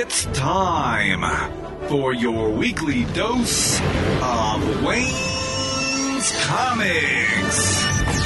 It's time for your weekly dose of Wayne's Comics.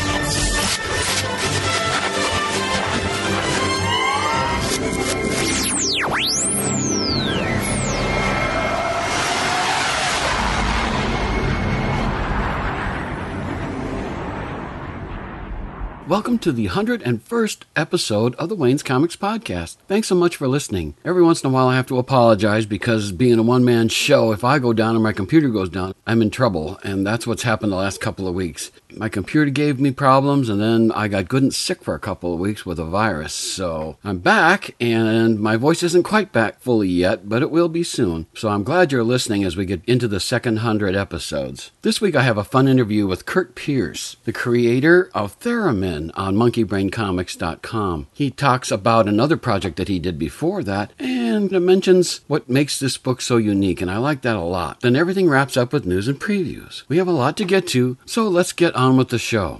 Welcome to the 101st episode of the Wayne's Comics Podcast. Thanks so much for listening. Every once in a while I have to apologize because being a one-man show, if I go down or my computer goes down, I'm in trouble, and that's what's happened the last couple of weeks. My computer gave me problems, and then I got good and sick for a couple of weeks with a virus. So I'm back, and my voice isn't quite back fully yet, but it will be soon. So I'm glad you're listening as we get into the second 100 episodes. This week I have a fun interview with Kurt Pierce, the creator of Theremin, on monkeybraincomics.com. He talks about another project that he did before that and mentions what makes this book so unique, and I like that a lot. Then everything wraps up with news and previews. We have a lot to get to, so let's get on with the show.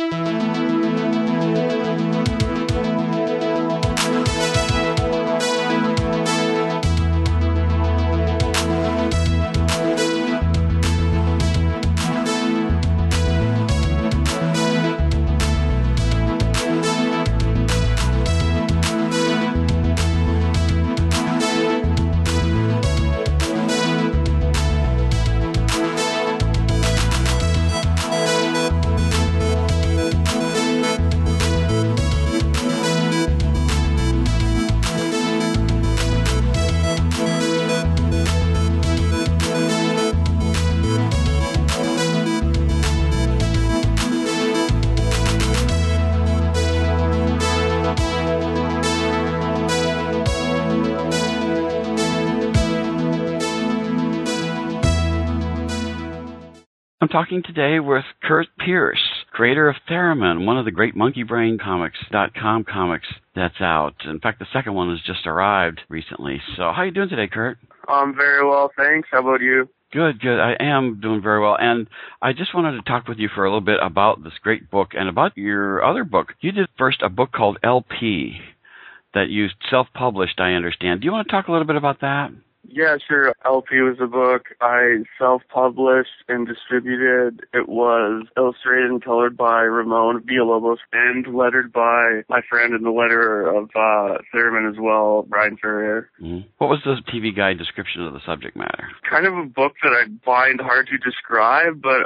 I'm talking today with Kurt Pierce, creator of Theremin, one of the great monkeybraincomics.com comics that's out. In fact, the second one has just arrived recently. So how are you doing today, Kurt? I'm very well, thanks. How about you? Good, good. I am doing very well. And I just wanted to talk with you for a little bit about this great book and about your other book. You did first a book called LP that you self-published, I understand. Do you want to talk a little bit about that? Yeah, sure. LP was a book I self-published and distributed. It was illustrated and colored by Ramon Villalobos and lettered by my friend and the letterer of Theremin as well, Brian Ferrier. Mm-hmm. What was the TV Guide description of the subject matter? Kind of a book that I find hard to describe, but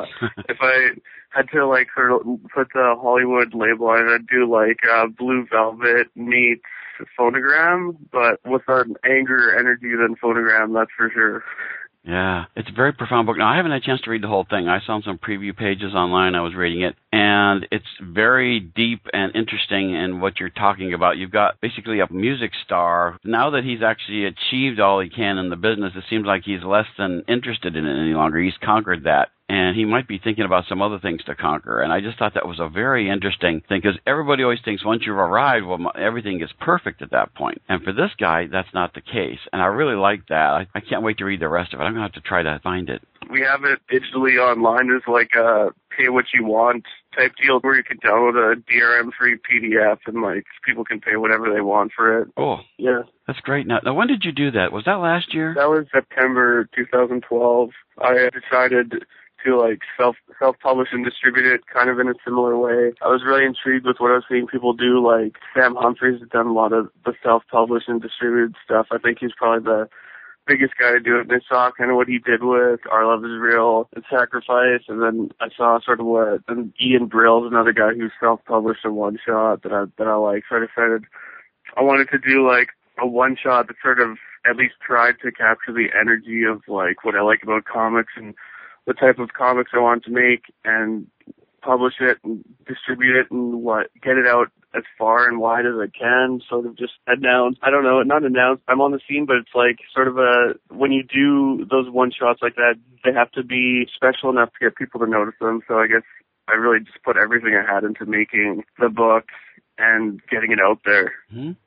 if I had to like sort of put the Hollywood label on it, I'd do like Blue Velvet meets Phonogram, but with an angrier energy than Phonogram, that's for sure. Yeah, it's a very profound book. Now, I haven't had a chance to read the whole thing. I saw some preview pages online. I was reading it, and it's very deep and interesting in what you're talking about. You've got basically a music star. Now that he's actually achieved all he can in the business, it seems like he's less than interested in it any longer. He's conquered that. And he might be thinking about some other things to conquer. And I just thought that was a very interesting thing, because everybody always thinks once you've arrived, well, everything is perfect at that point. And for this guy, that's not the case. And I really like that. I can't wait to read the rest of it. I'm going to have to try to find it. We have it digitally online. There's like a pay what you want type deal where you can download a DRM-free PDF and like people can pay whatever they want for it. Oh, yeah. That's great. Now, when did you do that? Was that last year? That was September 2012. I decided to like self-publish and distribute it kind of in a similar way. I was really intrigued with what I was seeing people do. Like Sam Humphries has done a lot of the self-published and distributed stuff. I think he's probably the biggest guy to do it. And I saw kind of what he did with Our Love Is Real and Sacrifice. And then I saw sort of what Ian Brill's another guy who self-published a one-shot that I like. So I decided I wanted to do like a one-shot that sort of at least tried to capture the energy of like what I like about comics and the type of comics I want to make, and publish it and distribute it and get it out as far and wide as I can, sort of just announce. I don't know, not announce. I'm on the scene, but it's like sort of when you do those one shots like that, they have to be special enough to get people to notice them. So I guess I really just put everything I had into making the book and getting it out there. Mm-hmm.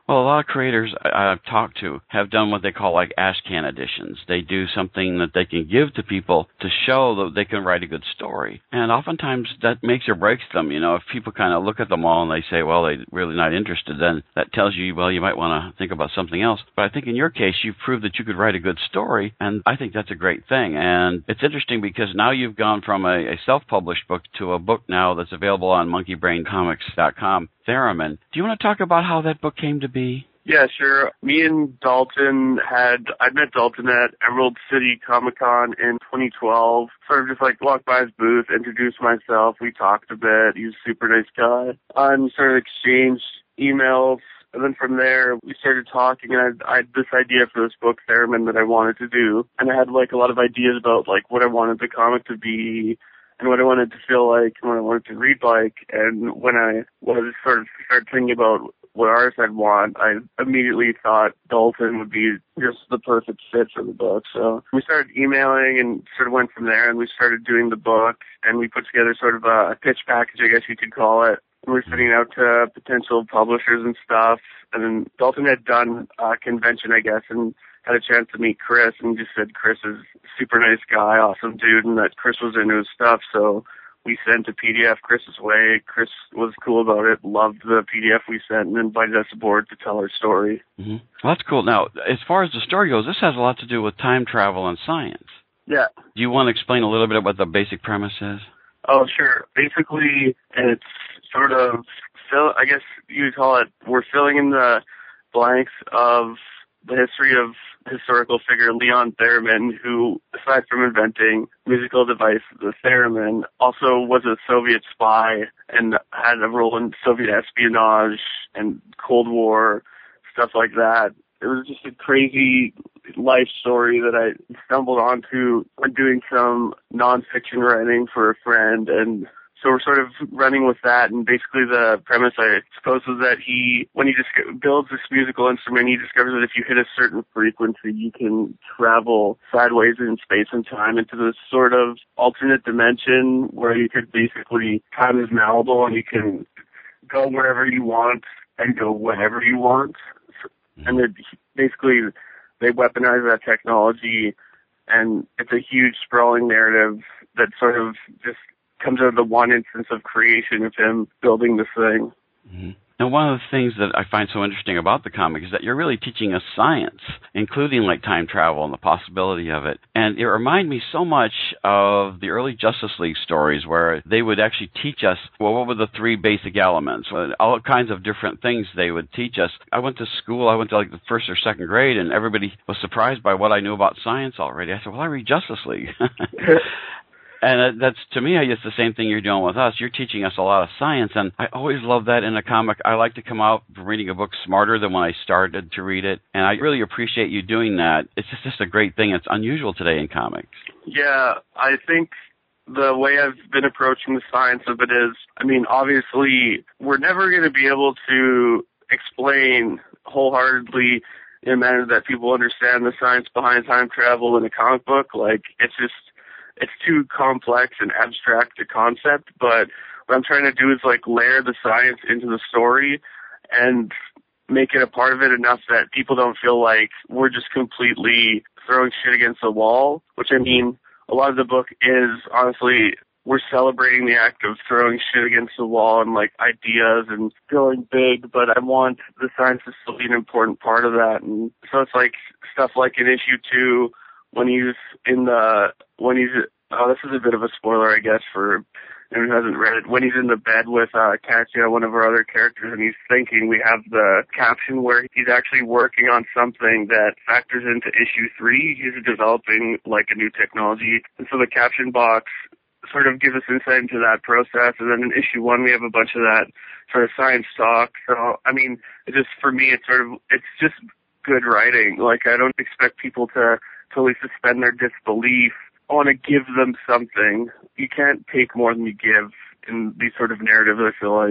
Well, a lot of creators I've talked to have done what they call like ashcan editions. They do something that they can give to people to show that they can write a good story. And oftentimes that makes or breaks them. You know, if people kind of look at them all and they say, well, they're really not interested, then that tells you, well, you might want to think about something else. But I think in your case, you've proved that you could write a good story, and I think that's a great thing. And it's interesting because now you've gone from a self-published book to a book now that's available on monkeybraincomics.com, Theremin. Do you want to talk about how that book came to be? Yeah, sure. Me and Dalton I met Dalton at Emerald City Comic-Con in 2012. Sort of just like walked by his booth, introduced myself. We talked a bit. He was a super nice guy. And sort of exchanged emails. And then from there, we started talking, and I had this idea for this book, Theremin, that I wanted to do. And I had like a lot of ideas about like what I wanted the comic to be, and what I wanted to feel like, and what I wanted to read like. And when I was sort of started thinking about what artist I'd want, I immediately thought Dalton would be just the perfect fit for the book. So we started emailing and sort of went from there, and we started doing the book, and we put together sort of a pitch package, I guess you could call it. We were sending it out to potential publishers and stuff. And then Dalton had done a convention, I guess, and had a chance to meet Chris, and just said Chris is a super nice guy, awesome dude, and that Chris was into his stuff. So we sent a PDF Chris's way. Chris was cool about it, loved the PDF we sent, and invited us aboard to tell our story. Mm-hmm. Well, that's cool. Now, as far as the story goes, this has a lot to do with time travel and science. Yeah. Do you want to explain a little bit what the basic premise is? Oh, sure. Basically, it's sort of, I guess you would call it, we're filling in the blanks of the history of historical figure Leon Theremin, who, aside from inventing musical device, the theremin, also was a Soviet spy and had a role in Soviet espionage and Cold War, stuff like that. It was just a crazy life story that I stumbled onto when doing some nonfiction writing for a friend, and so we're sort of running with that. And basically the premise, I suppose, was that when he builds this musical instrument, he discovers that if you hit a certain frequency, you can travel sideways in space and time into this sort of alternate dimension where you could basically, time is malleable and you can go wherever you want and go whenever you want. And basically, they weaponize that technology, and it's a huge, sprawling narrative that sort of just comes out of the one instance of creation of him building this thing. Mm-hmm. Now, one of the things that I find so interesting about the comic is that you're really teaching us science, including like time travel and the possibility of it. And it reminded me so much of the early Justice League stories where they would actually teach us, well, what were the three basic elements? All kinds of different things they would teach us. I went to school, I went to like the first or second grade, and everybody was surprised by what I knew about science already. I said, well, I read Justice League. And that's, to me, it's the same thing you're doing with us. You're teaching us a lot of science, and I always love that in a comic. I like to come out from reading a book smarter than when I started to read it, and I really appreciate you doing that. It's just a great thing. It's unusual today in comics. Yeah, I think the way I've been approaching the science of it is, I mean, obviously, we're never going to be able to explain wholeheartedly in a manner that people understand the science behind time travel in a comic book. Like, it's too complex and abstract a concept, but what I'm trying to do is like layer the science into the story and make it a part of it enough that people don't feel like we're just completely throwing shit against the wall, which I mean, a lot of the book is honestly, we're celebrating the act of throwing shit against the wall and like ideas and going big, but I want the science to still be an important part of that. And so it's like stuff like in issue 2, this is a bit of a spoiler, I guess, for anyone who hasn't read it. When he's in the bed with Katya, one of our other characters, and he's thinking, we have the caption where he's actually working on something that factors into issue 3. He's developing like a new technology. And so the caption box sort of gives us insight into that process. And then in issue 1, we have a bunch of that sort of science talk. So, I mean, for me, it's just good writing. Like, I don't expect people to totally suspend their disbelief. I want to give them something. You can't take more than you give in these sort of narratives, I feel like.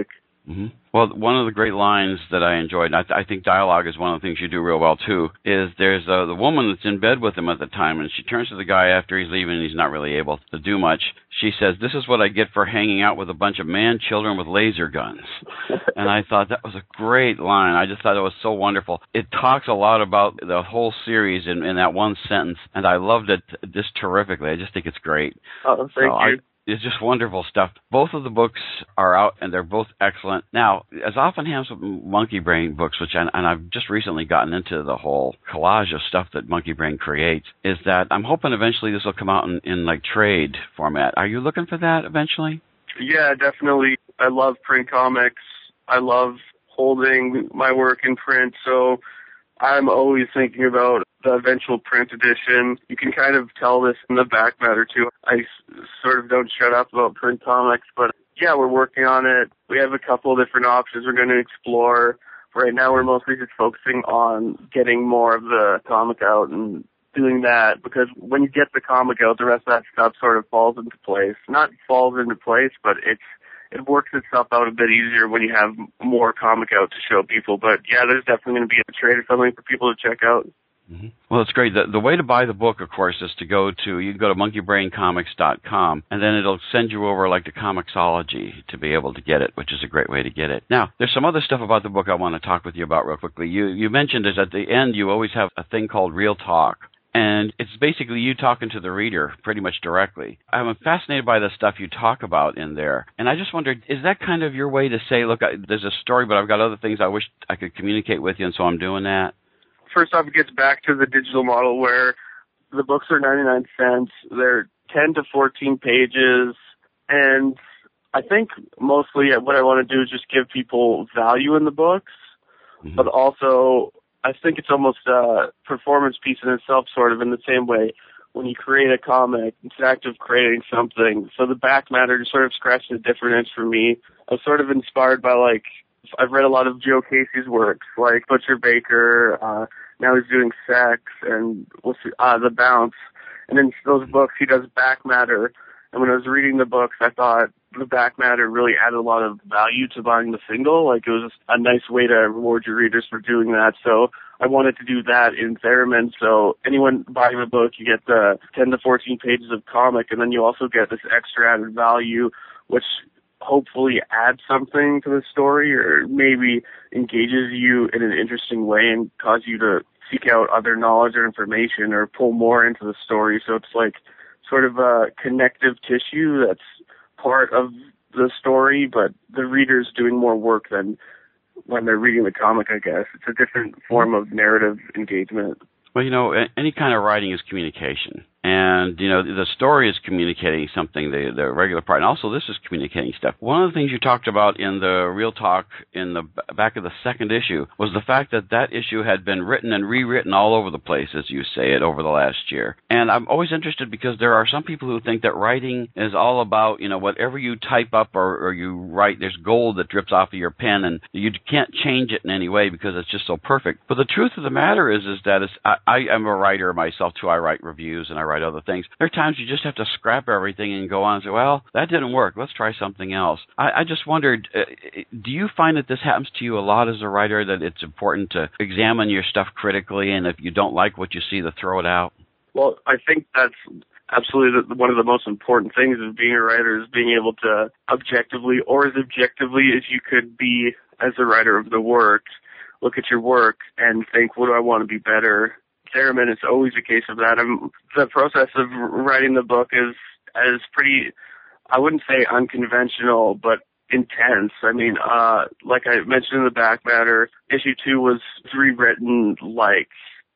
Mm-hmm. Well, one of the great lines that I enjoyed, and I think dialogue is one of the things you do real well, too, is there's the woman that's in bed with him at the time, and she turns to the guy after he's leaving and he's not really able to do much. She says, "This is what I get for hanging out with a bunch of man-children with laser guns." And I thought that was a great line. I just thought it was so wonderful. It talks a lot about the whole series in that one sentence, and I loved it just terrifically. I just think it's great. Oh, thank you. It's just wonderful stuff. Both of the books are out, and they're both excellent. Now, as often happens with Monkey Brain books, and I've just recently gotten into the whole collage of stuff that Monkey Brain creates, is that I'm hoping eventually this will come out in like trade format. Are you looking for that eventually? Yeah, definitely. I love print comics. I love holding my work in print, so I'm always thinking about the eventual print edition. You can kind of tell this in the back matter, too. I sort of don't shut up about print comics, but yeah, we're working on it. We have a couple of different options we're going to explore. Right now, we're mostly just focusing on getting more of the comic out and doing that, because when you get the comic out, the rest of that stuff sort of falls into place. Not falls into place, but it works itself out a bit easier when you have more comic out to show people. But yeah, there's definitely going to be a trade or something for people to check out. Mm-hmm. Well, it's great. The way to buy the book, of course, is you can go to monkeybraincomics.com, and then it'll send you over like the Comixology to be able to get it, which is a great way to get it. Now, there's some other stuff about the book I want to talk with you about real quickly. You mentioned is at the end you always have a thing called Real Talk. And it's basically you talking to the reader pretty much directly. I'm fascinated by the stuff you talk about in there. And I just wondered, is that kind of your way to say, look, there's a story, but I've got other things I wish I could communicate with you, and so I'm doing that? First off, it gets back to the digital model where the books are 99 cents. They're 10 to 14 pages. And I think mostly what I want to do is just give people value in the books, but also I think it's almost a performance piece in itself, sort of in the same way when you create a comic, it's an act of creating something. So the back matter just sort of scratched a different itch for me. I was sort of inspired by, like, I've read a lot of Joe Casey's works, like Butcher Baker, now he's doing Sex, and The Bounce. And in those books, he does back matter. And when I was reading the books, I thought the back matter really added a lot of value to buying the single. Like, it was a nice way to reward your readers for doing that. So I wanted to do that in Theremin. So anyone buying the book, you get the 10 to 14 pages of comic, and then you also get this extra added value, which hopefully adds something to the story or maybe engages you in an interesting way and cause you to seek out other knowledge or information or pull more into the story. So it's like sort of a connective tissue that's part of the story, but the reader's doing more work than when they're reading the comic, I guess. It's a different form of narrative engagement. Well, any kind of writing is communication. And, the story is communicating something, the regular part. And also, this is communicating stuff. One of the things you talked about in the Real Talk in the back of the second issue was the fact that issue had been written and rewritten all over the place, as you say it, over the last year. And I'm always interested because there are some people who think that writing is all about, whatever you type up or you write, there's gold that drips off of your pen, and you can't change it in any way because it's just so perfect. But the truth of the matter is that I am a writer myself, too. I write reviews and I write other things. There are times you just have to scrap everything and go on and say, well, that didn't work. Let's try something else. I just wondered, do you find that this happens to you a lot as a writer, that it's important to examine your stuff critically, and if you don't like what you see, to throw it out? Well, I think that's absolutely one of the most important things of being a writer, is being able to objectively, or as objectively as you could be as a writer of the work, look at your work and think, what do I want to be better? Theremin, it's always a case of that. The process of writing the book is pretty, I wouldn't say unconventional, but intense. I mean, like I mentioned in the back matter, issue 2 was rewritten like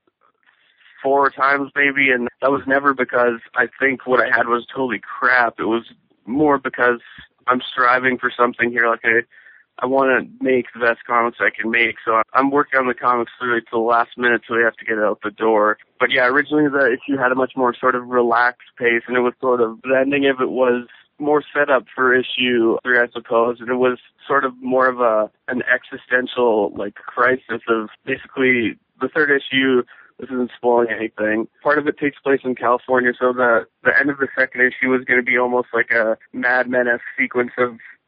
4 times maybe, and that was never because I think what I had was totally crap. It was more because I'm striving for something here. Like I want to make the best comics I can make, so I'm working on the comics literally to the last minute, so we have to get it out the door. But yeah, originally the issue had a much more sort of relaxed pace, and it was sort of, the ending of it was more set up for issue 3, I suppose, and it was sort of more of an existential, like, crisis of basically the third issue. This isn't spoiling anything. Part of it takes place in California, so the end of the second issue was going to be almost like a Mad Men-esque sequence of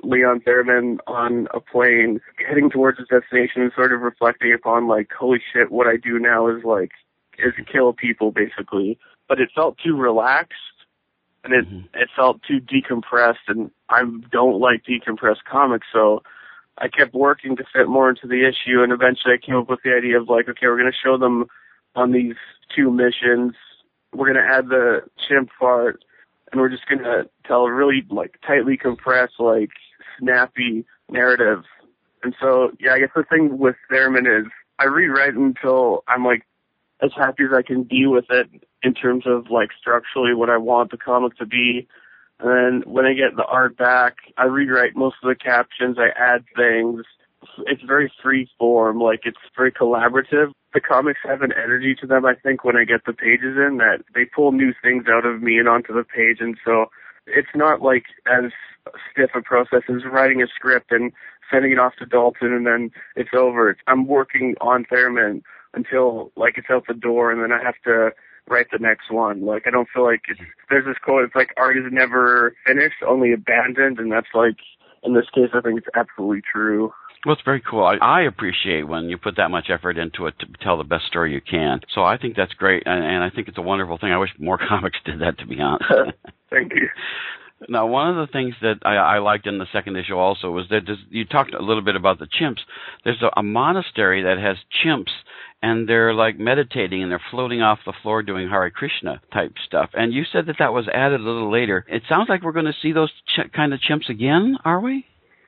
Leon Theremin on a plane heading towards his destination and sort of reflecting upon, like, holy shit, what I do now is kill people, basically. But it felt too relaxed, and it felt too decompressed, and I don't like decompressed comics, so I kept working to fit more into the issue, and eventually I came up with the idea of, like, okay, we're going to show them on these 2 missions. We're going to add the chimp part, and we're just going to tell a really, like, tightly compressed, like, snappy narrative. And so, yeah, I guess the thing with Theremin is I rewrite until I'm, like, as happy as I can be with it in terms of, like, structurally what I want the comic to be. And then when I get the art back, I rewrite most of the captions, I add things. It's very free form, like, it's very collaborative. The comics have an energy to them, I think, when I get the pages in, that they pull new things out of me and onto the page. And so it's not, like, as stiff a process as writing a script and sending it off to Dalton and then it's over. I'm working on Theremin until, like, it's out the door, and then I have to write the next one. Like, I don't feel like there's this quote, it's like art is never finished, only abandoned, and that's, like, in this case, I think it's absolutely true. Well, it's very cool. I appreciate when you put that much effort into it to tell the best story you can. So I think that's great, and I think it's a wonderful thing. I wish more comics did that, to be honest. Thank you. Now, one of the things that I liked in the second issue also was that you talked a little bit about the chimps. There's a monastery that has chimps, and they're, like, meditating, and they're floating off the floor doing Hare Krishna type stuff. And you said that was added a little later. It sounds like we're going to see those kind of chimps again, are we?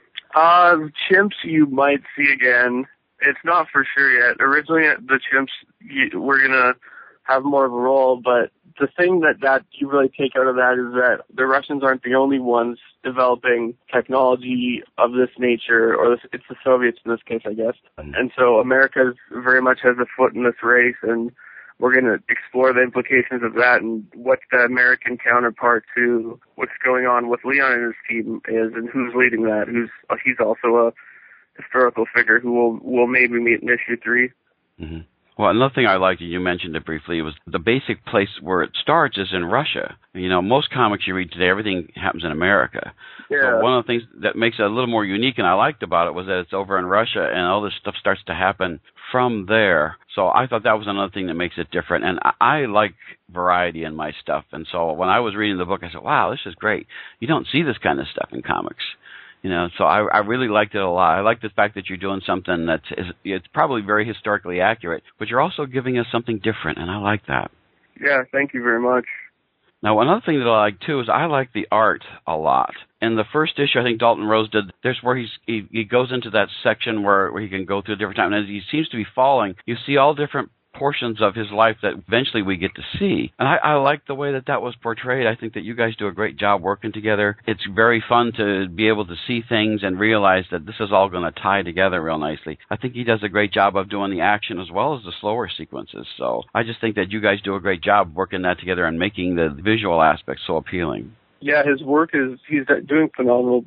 Chimps you might see again. It's not for sure yet. Originally, the chimps were going to have more of a role, but the thing that you really take out of that is that the Russians aren't the only ones developing technology of this nature, or it's the Soviets in this case, I guess. And so America very much has a foot in this race, and we're going to explore the implications of that and what the American counterpart to what's going on with Leon and his team is, and who's leading that. He's also a historical figure who we'll maybe meet in issue 3. Mm-hmm. Well, another thing I liked, and you mentioned it briefly, was the basic place where it starts is in Russia. You know, most comics you read today, everything happens in America. Yeah. So one of the things that makes it a little more unique, and I liked about it, was that it's over in Russia, and all this stuff starts to happen from there. So I thought that was another thing that makes it different. And I like variety in my stuff. And so when I was reading the book, I said, wow, this is great. You don't see this kind of stuff in comics. You know, so I really liked it a lot. I like the fact that you're doing something it's probably very historically accurate, but you're also giving us something different, and I like that. Yeah, thank you very much. Now, another thing that I like, too, is I like the art a lot. In the first issue, I think Dalton Rose did, there's where he goes into that section where he can go through a different time, and as he seems to be falling, you see all different portions of his life that eventually we get to see. And I like the way that was portrayed. I think that you guys do a great job working together. It's very fun to be able to see things and realize that this is all going to tie together real nicely. I think he does a great job of doing the action as well as the slower sequences. So I just think that you guys do a great job working that together and making the visual aspects so appealing. Yeah, his work he's doing phenomenal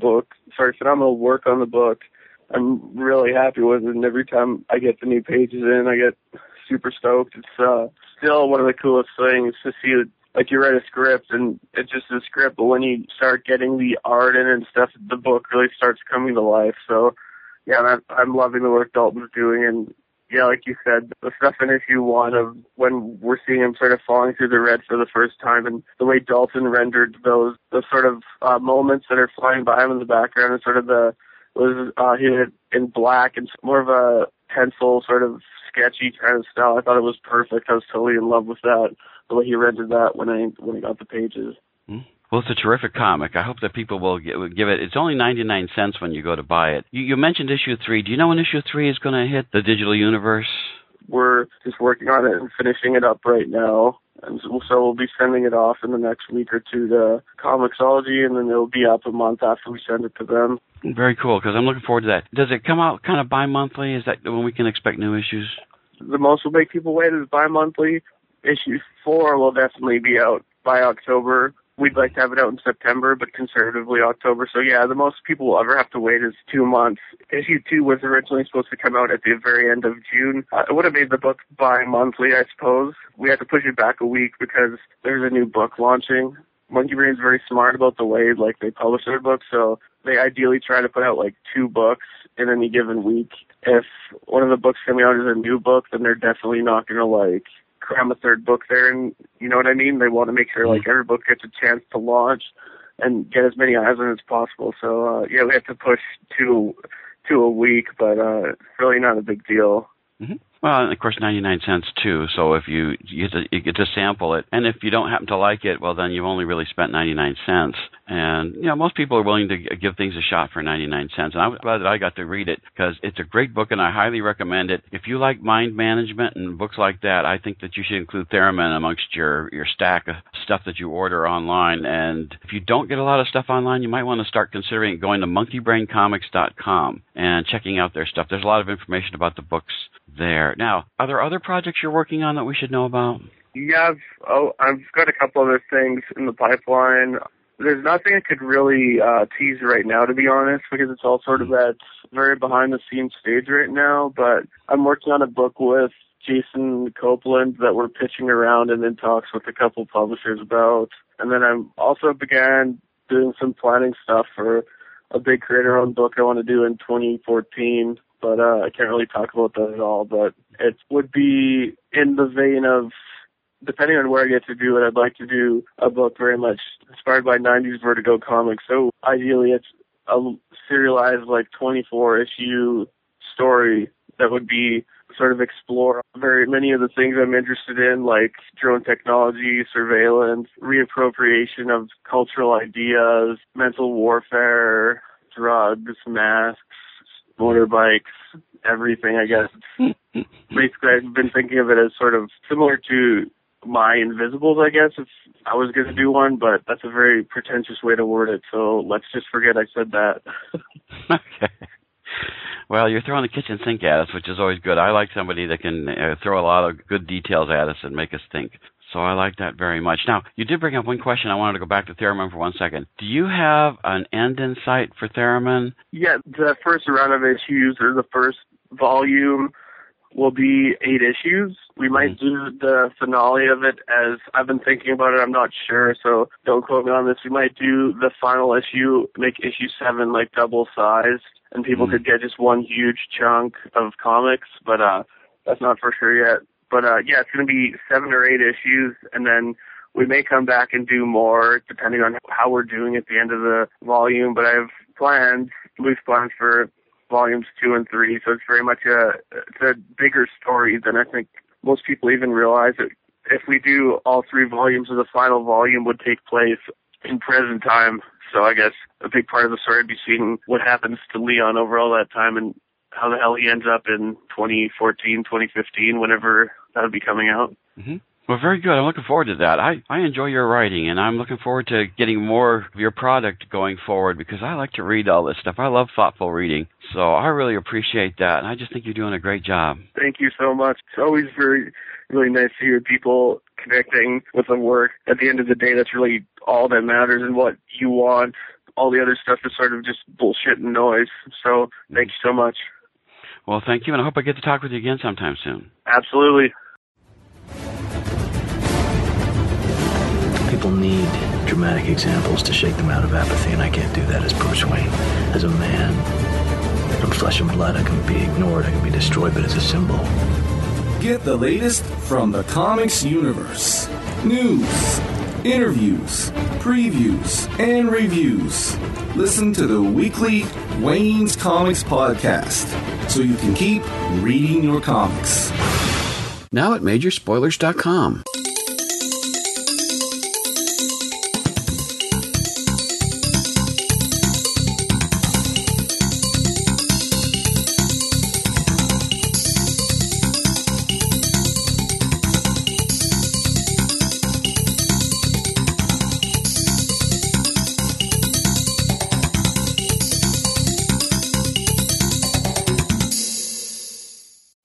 work on the book. I'm really happy with it, and every time I get the new pages in, I get super stoked. It's still one of the coolest things to see, like, you write a script and it's just a script, but when you start getting the art in and stuff, the book really starts coming to life. So yeah, I'm loving the work Dalton's doing, and yeah, like you said, the stuff in issue 1 of when we're seeing him sort of falling through the red for the first time, and the way Dalton rendered those sort of moments that are flying by him in the background, and sort of he did it in black and more of a pencil sort of sketchy kind of style. I thought it was perfect. I was totally in love with that, the way he rendered that when I got the pages. Well, it's a terrific comic. I hope that people will give it. It's only 99 cents when you go to buy it. You mentioned issue 3. Do you know when issue 3 is going to hit the digital universe? We're just working on it and finishing it up right now. And so we'll be sending it off in the next week or two to Comixology, and then it'll be up a month after we send it to them. Very cool, because I'm looking forward to that. Does it come out kind of bi-monthly? Is that when we can expect new issues? The most will make people wait is bi-monthly. Issue 4 will definitely be out by October. We'd like to have it out in September, but conservatively October. So yeah, the most people will ever have to wait is 2 months. Issue 2 was originally supposed to come out at the very end of June. It would have made the book bi-monthly, I suppose. We had to push it back a week because there's a new book launching. Monkey Brain's very smart about the way like they publish their books, so they ideally try to put out like 2 books in any given week. If one of the books coming out is a new book, then they're definitely not going to like cram a 3rd book there, and you know what I mean? They want to make sure like every book gets a chance to launch and get as many eyes on it as possible. So yeah, we have to push 2 a week, but it's really not a big deal. Mm-hmm. Well, and of course, 99 cents too. So if you get to sample it, and if you don't happen to like it, well, then you've only really spent 99 cents. And you know, most people are willing to give things a shot for 99 cents. And I'm glad that I got to read it because it's a great book, and I highly recommend it. If you like mind management and books like that, I think that you should include Theremin amongst your stack of stuff that you order online. And if you don't get a lot of stuff online, you might want to start considering going to monkeybraincomics.com and checking out their stuff. There's a lot of information about the books there. Now, are there other projects you're working on that we should know about? Yeah, I've got a couple other things in the pipeline. There's nothing I could really tease right now, to be honest, because it's all sort of at very behind-the-scenes stage right now. But I'm working on a book with Jason Copeland that we're pitching around and in talks with a couple publishers about. And then I'm also began doing some planning stuff for a big creator-owned book I want to do in 2014. But I can't really talk about that at all. But it would be in the vein of, depending on where I get to do it, I'd like to do a book very much inspired by 90s Vertigo comics. So ideally it's a serialized, like 24-issue story that would be sort of explore very many of the things I'm interested in, like drone technology, surveillance, reappropriation of cultural ideas, mental warfare, drugs, masks, motorbikes, everything, I guess. Basically, I've been thinking of it as sort of similar to my Invisibles, I guess, if I was going to do one, but that's a very pretentious way to word it, so let's just forget I said that. Okay. Well, you're throwing the kitchen sink at us, which is always good. I like somebody that can throw a lot of good details at us and make us think. So I like that very much. Now, you did bring up one question. I wanted to go back to Theremin for 1 second. Do you have an end in sight for Theremin? Yeah, the first round of issues, or the first volume, will be 8 issues. We might do the finale of it as I've been thinking about it. I'm not sure, so don't quote me on this. We might do the final issue, make issue 7 like double-sized, and people could get just one huge chunk of comics, but that's not for sure yet. But yeah, it's going to be 7 or 8 issues, and then we may come back and do more depending on how we're doing at the end of the volume. But I have loose plans for volumes 2 and 3, so it's very much it's a bigger story than I think most people even realize. If we do all 3 volumes of the final volume would take place in present time, so I guess a big part of the story would be seeing what happens to Leon over all that time and how the hell he ends up in 2014, 2015, whenever that'll be coming out. Mm-hmm. Well, very good. I'm looking forward to that. I enjoy your writing, and I'm looking forward to getting more of your product going forward because I like to read all this stuff. I love thoughtful reading, so I really appreciate that, and I just think you're doing a great job. Thank you so much. It's always really nice to hear people connecting with the work. At the end of the day, that's really all that matters, and what you want. All the other stuff is sort of just bullshit and noise. So thank you so much. Well, thank you, and I hope I get to talk with you again sometime soon. Absolutely. People need dramatic examples to shake them out of apathy, and I can't do that as Bruce Wayne. As a man, from flesh and blood, I can be ignored, I can be destroyed, but as a symbol. Get the latest from the comics universe. News, interviews, previews, and reviews. Listen to the weekly Wayne's Comics podcast so you can keep reading your comics. Now at majorspoilers.com.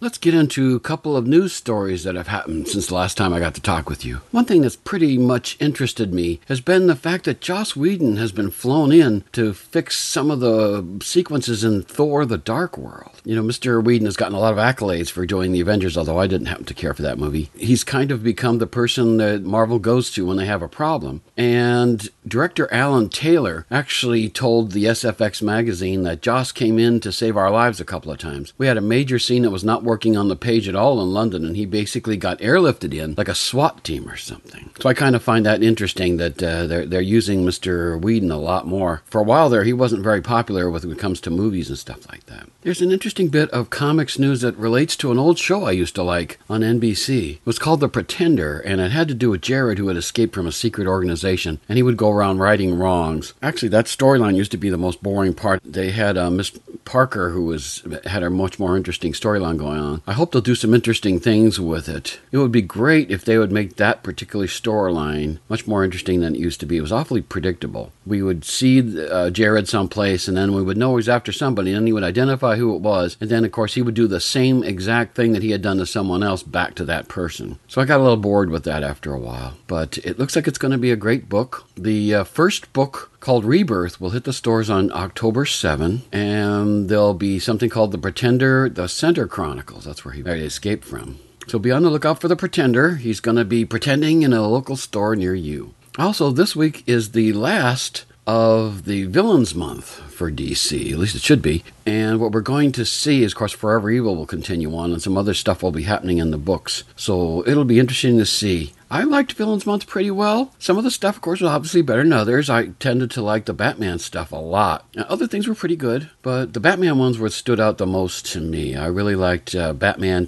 Let's get into a couple of news stories that have happened since the last time I got to talk with you. One thing that's pretty much interested me has been the fact that Joss Whedon has been flown in to fix some of the sequences in Thor: The Dark World. You know, Mr. Whedon has gotten a lot of accolades for joining the Avengers, although I didn't happen to care for that movie. He's kind of become the person that Marvel goes to when they have a problem. And director Alan Taylor actually told the SFX magazine that Joss came in to save our lives a couple of times. We had a major scene that was not working on the page at all in London, and he basically got airlifted in like a SWAT team or something. So I kind of find that interesting that they're using Mr. Whedon a lot more. For a while there, he wasn't very popular when it comes to movies and stuff like that. There's an interesting bit of comics news that relates to an old show I used to like on NBC. It was called The Pretender, and it had to do with Jared, who had escaped from a secret organization, and he would go around righting wrongs. Actually, that storyline used to be the most boring part. They had Miss Parker, who had a much more interesting storyline going on. I hope they'll do some interesting things with it. It would be great if they would make that particular storyline much more interesting than it used to be. It was awfully predictable. We would see Jared someplace, and then we would know he's after somebody, and then he would identify who it was, and then, of course, he would do the same exact thing that he had done to someone else back to that person. So I got a little bored with that after a while. But it looks like it's going to be a great book. The first book, called Rebirth, will hit the stores on October 7, and there'll be something called The Pretender, The Center Chronicles. That's where he escaped from. So be on the lookout for The Pretender. He's going to be pretending in a local store near you. Also, this week is the last of the Villains Month for DC. At least it should be. And what we're going to see is, of course, Forever Evil will continue on, and some other stuff will be happening in the books. So it'll be interesting to see. I liked Villains Month pretty well. Some of the stuff, of course, was obviously better than others. I tended to like the Batman stuff a lot. Now, other things were pretty good, but the Batman ones were stood out the most to me. I really liked Batman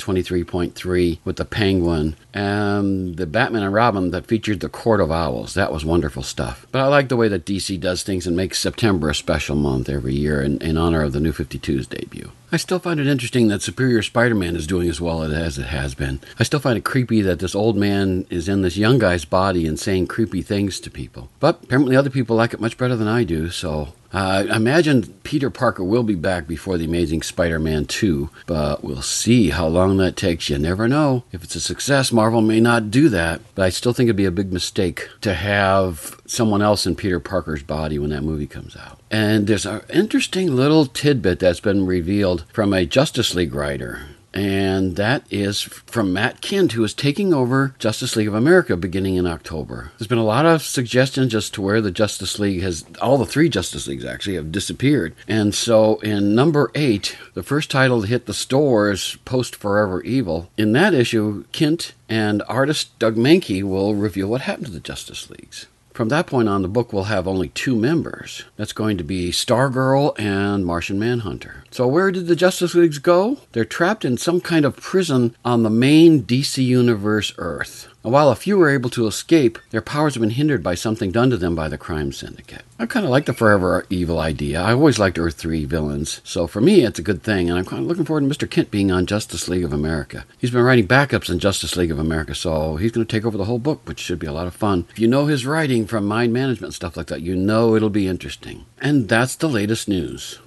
23.3 with the Penguin, and the Batman and Robin that featured the Court of Owls. That was wonderful stuff. But I like the way that DC does things and makes September a special month every year in honor of the New 52's debut. I still find it interesting that Superior Spider-Man is doing as well as it has been. I still find it creepy that this old man is in this young guy's body and saying creepy things to people. But apparently other people like it much better than I do, so I imagine Peter Parker will be back before The Amazing Spider-Man 2, but we'll see how long that takes. You never know. If it's a success, Marvel may not do that, but I still think it'd be a big mistake to have someone else in Peter Parker's body when that movie comes out. And there's an interesting little tidbit that's been revealed from a Justice League writer. And that is from Matt Kindt, who is taking over Justice League of America beginning in October. There's been a lot of suggestions as to where the Justice League all the three Justice Leagues actually have disappeared. And so in number 8, the first title to hit the stores post Forever Evil, in that issue, Kindt and artist Doug Mahnke will reveal what happened to the Justice Leagues. From that point on, the book will have only 2 members. That's going to be Stargirl and Martian Manhunter. So where did the Justice Leagues go? They're trapped in some kind of prison on the main DC Universe Earth. And while a few were able to escape, their powers have been hindered by something done to them by the crime syndicate. I kind of like the Forever Evil idea. I always liked Earth 3 villains. So for me, it's a good thing. And I'm kind of looking forward to Mr. Kindt being on Justice League of America. He's been writing backups in Justice League of America, so he's going to take over the whole book, which should be a lot of fun. If you know his writing from Mind Management and stuff like that, you know it'll be interesting. And that's the latest news.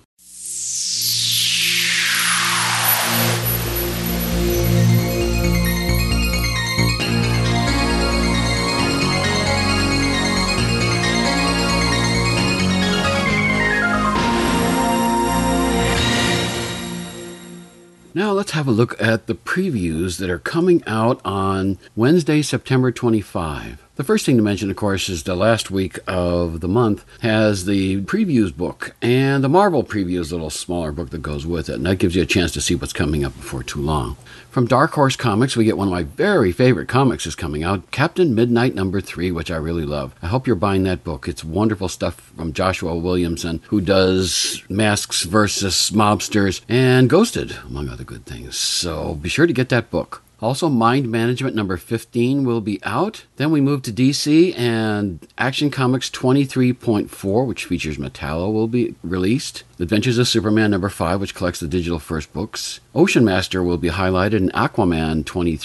Now let's have a look at the previews that are coming out on Wednesday, September 25. The first thing to mention, of course, is the last week of the month has the previews book, and the Marvel previews little smaller book that goes with it, and that gives you a chance to see what's coming up before too long. From Dark Horse Comics, we get one of my very favorite comics is coming out, Captain Midnight #3, which I really love. I hope you're buying that book. It's wonderful stuff from Joshua Williamson, who does Masks versus Mobsters and Ghosted, among other good things. So be sure to get that book. Also, Mind Management number 15 will be out. Then we move to DC, and Action Comics 23.4, which features Metallo, will be released. Adventures of Superman number 5, which collects the digital first books. Ocean Master will be highlighted in Aquaman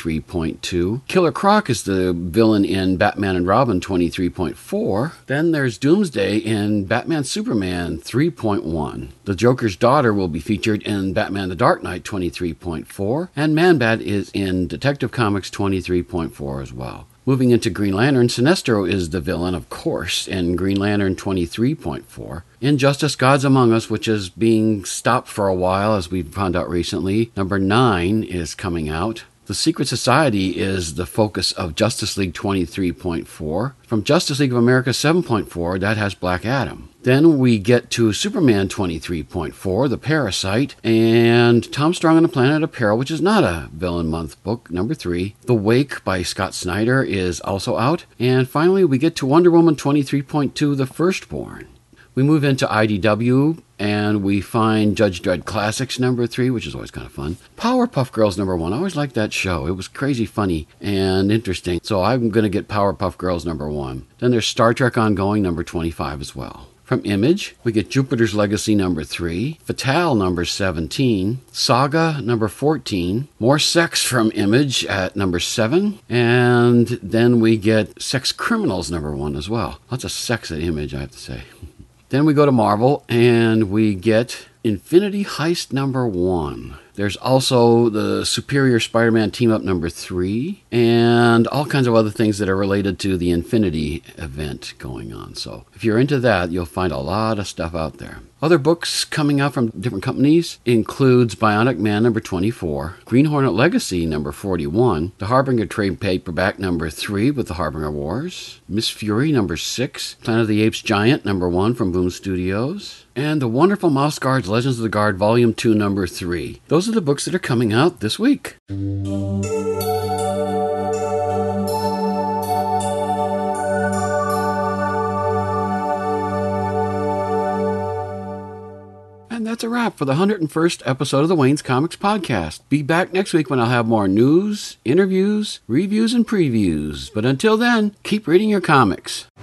23.2. Killer Croc is the villain in Batman and Robin 23.4. Then there's Doomsday in Batman Superman 3.1. The Joker's daughter will be featured in Batman the Dark Knight 23.4. And Man-Bat is in Detective Comics 23.4 as well. Moving into Green Lantern, Sinestro is the villain, of course, in Green Lantern 23.4. Injustice Gods Among Us, which is being stopped for a while, as we found out recently, number 9 is coming out. The Secret Society is the focus of Justice League 23.4. From Justice League of America 7.4, that has Black Adam. Then we get to Superman 23.4, The Parasite, and Tom Strong and the Planet of Peril, which is not a Villain Month book, number 3. The Wake by Scott Snyder is also out. And finally, we get to Wonder Woman 23.2, The Firstborn. We move into IDW, and we find Judge Dredd Classics number 3, which is always kind of fun. Powerpuff Girls number 1. I always liked that show. It was crazy funny and interesting. So I'm going to get Powerpuff Girls number 1. Then there's Star Trek Ongoing number 25 as well. From Image, we get Jupiter's Legacy number 3, Fatale number 17, Saga number 14, more Sex from Image at number 7, and then we get Sex Criminals number 1 as well. Lots of sex at Image, I have to say. Then we go to Marvel, and we get Infinity Heist number 1. There's also the Superior Spider-Man Team-Up number 3, and all kinds of other things that are related to the Infinity event going on. So if you're into that, you'll find a lot of stuff out there. Other books coming out from different companies includes Bionic Man number 24, Green Hornet Legacy number 41, The Harbinger trade paperback number 3 with the Harbinger Wars, Miss Fury number 6, Planet of the Apes Giant number 1 from Boom Studios, and The Wonderful Mouse Guards Legends of the Guard Volume 2 number 3. Those are the books that are coming out this week. And that's a wrap for the 101st episode of the Wayne's Comics Podcast. Be back next week when I'll have more news, interviews, reviews, and previews. But until then, keep reading your comics.